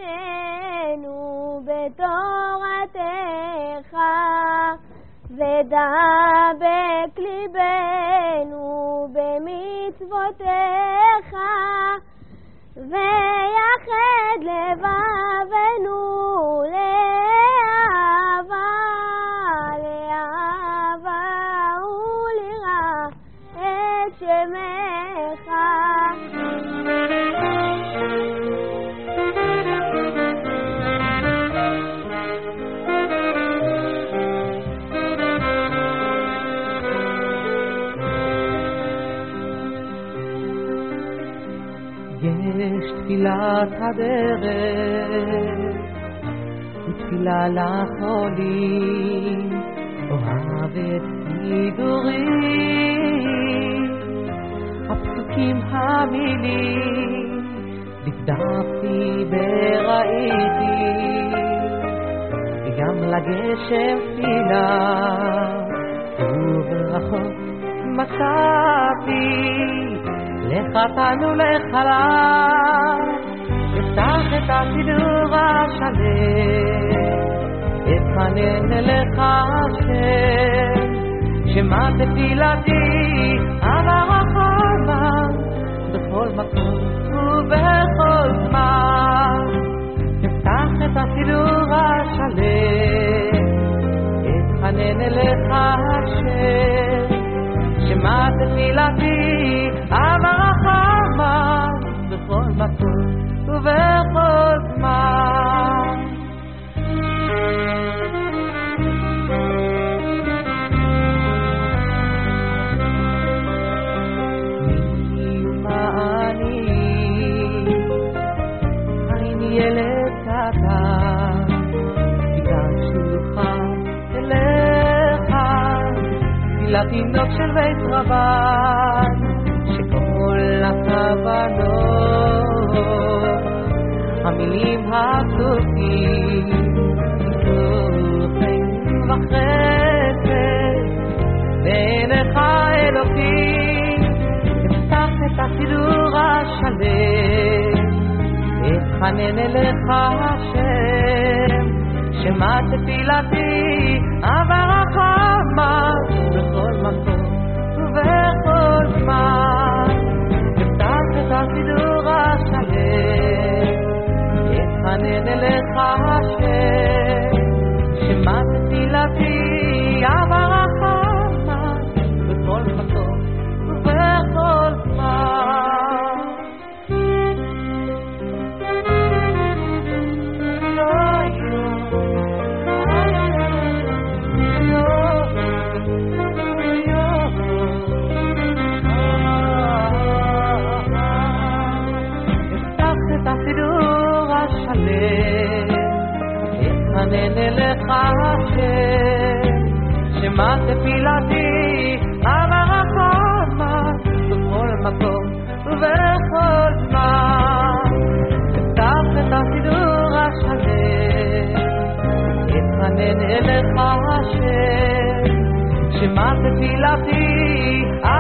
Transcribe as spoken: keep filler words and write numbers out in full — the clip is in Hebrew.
נפשנו בתורתך, ודבק ליבנו במצוותיך, ויחד לבבנו לאהבה, לאהבה וליראה את שמך. יש תפילת הדרך ותפילה לחולים, אוהבת סידורים, הפסוקים המילים דפדפתי וראיתי, גם לגשם תפילה וברחוק מצאתי, לחתנו לחלל, אפתח את הסידור השלם, אתחנן אליך השם, שמע תפילתי עבר החמה, בכל מקום ובכל זמן, אפתח את הסידור השלם, אתחנן אליך השם, שמע תפילתי עבר החמה, בכל מקום ובכל זמן. מי ומה אני, אני ילד קטן, הגשתך אליך, לתינוק של בית רבן, שכל הכוונות, המילים הפסוקים, תוכן וחסד, בעיניך אלוקים, אפתח את הסידור השלם, אתחנן אליך השם, שמע תפילתי עבר החמה, בכל מקום ובכל זמן, אפתח את הסידור השלם, אתחנן אליך השם, שמע תפילתי עבר החמה, בכל מקום ובכל זמן. אתחנן אליך השם, שמע תפילתי עבר החמה, בכל מקום ובכל זמן, אפתח את הסידור השלם, אתחנן אליך השם, שמע תפילתי